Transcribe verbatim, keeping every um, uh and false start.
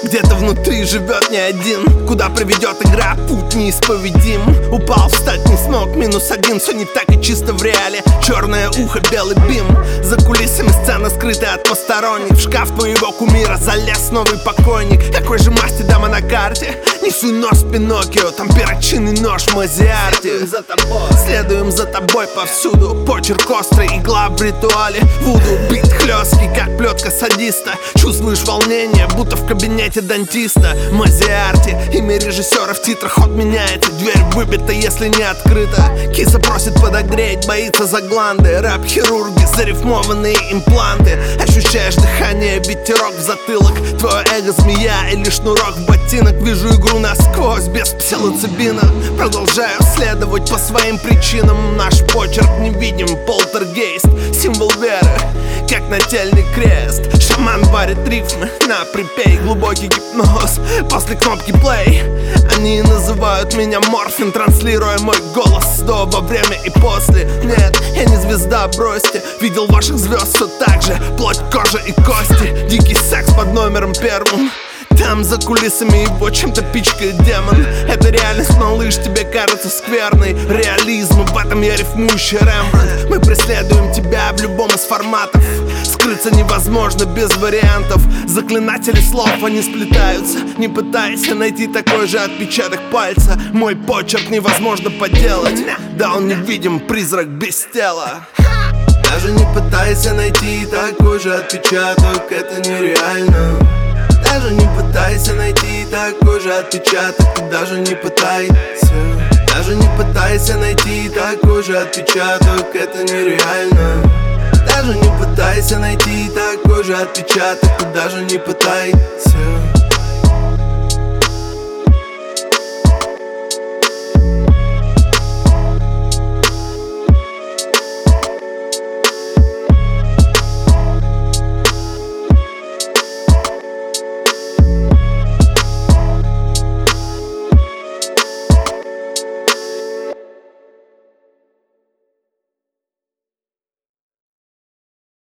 Где-то внутри живет не один. Куда приведет игра, путь неисповедим. Упал, встать не смог, минус один. Все не так и чисто в реале. Черное ухо, белый бим. За кулисами сцена скрытая от посторонних. В шкаф твоего кумира залез новый покойник. Какой же масти дама на карте? Несу нож Пиноккио, там перочинный нож в Мазиарте. За тобой, следуем за тобой повсюду. Почерк острый, игла в ритуале Вуду, бит хлесткий, как плетка садиста. Чувствуешь волнение, будто в кабинете дантиста. Мазиарте, имя режиссера в титрах ход меняется. Дверь выбита, если не открыта. Киса просит подогреть, боится за гланды. Рэп-хирурги, зарифмованные импланты. Ощущаешь дыхание, ветерок в затылок. Твое эго змея или шнурок в ботинок. Вижу игру насквозь, без псилоцибина. Продолжаю следовать по своим причинам. Наш почерк невидим, полтергейст. Символ веры, как нательный крест. Шаман варит рифмы на припей. Глубокий гипноз после кнопки play. Они называют меня Морфин, транслируя мой голос до, во время и после. Нет, я не звезда, бросьте. Видел ваших звезд все так же. Плоть, кожа и кости. Дикий секс под номером первым. Там за кулисами его чем-то пичкает демон. Это реальность, малыш, тебе кажется скверной. Реализм, в этом я рифмующий Рембрандт. Мы преследуем тебя в любом из форматов. Скрыться невозможно без вариантов. Заклинатели слов, они сплетаются. Не пытайся найти такой же отпечаток пальца. Мой почерк невозможно подделать. Да он невидим, призрак без тела. Даже не пытайся найти такой же отпечаток, это нереально. Даже не пытайся найти такой же отпечаток, ты даже не пытайся. Даже не пытайся найти такой же отпечаток, это нереально. Даже не пытайся найти такой же отпечаток, ты даже не пытайся.